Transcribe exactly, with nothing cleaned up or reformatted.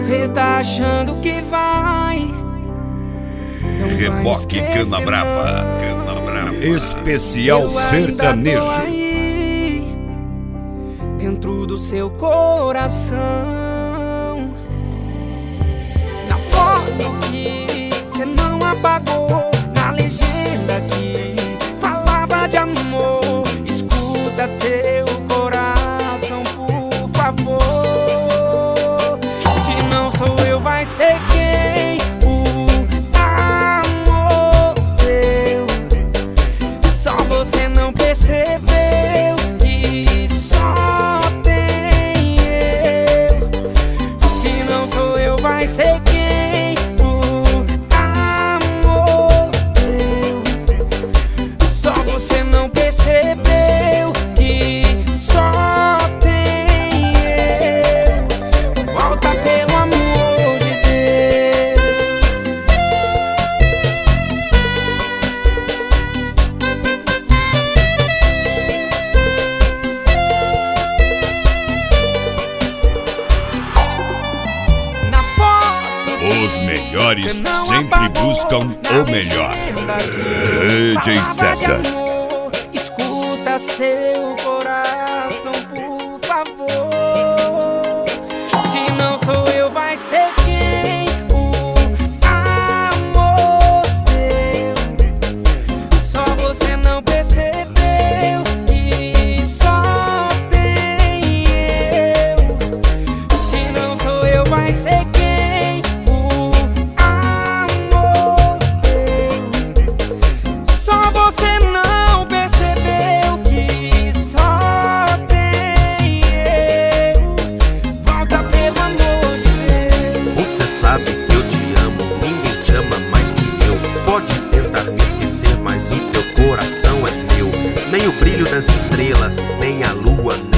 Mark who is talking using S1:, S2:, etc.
S1: Cê tá achando que vai.
S2: Reboque Cana Brava, Cana Brava. Especial sertanejo.
S1: Dentro do seu coração, na foto que cê não apagou, na legenda que falava de amor. Escuta teu coração, por favor. Se não sou eu, vai ser quem? O amor teu. Só você não percebeu que só tem eu. Se não sou eu, vai ser quem? O amor teu. Só você não percebeu que só tem eu. Volta pelo amor de Deus. Na foto
S2: Os melhores sempre buscam o melhor. D J César.
S1: Escuta seu coração, por favor. Se não sou eu, vai ser quem? O amor teu. Só você não percebeu que só tem eu. Se não sou eu, vai ser quem? O amor teu. Só você não percebeu que só tem eu. Volta pelo amor de Deus.
S3: Você sabe que eu te amo, ninguém te ama mais que eu. Pode tentar me esquecer, mas o teu coração é meu. Nem o brilho das estrelas, nem a lua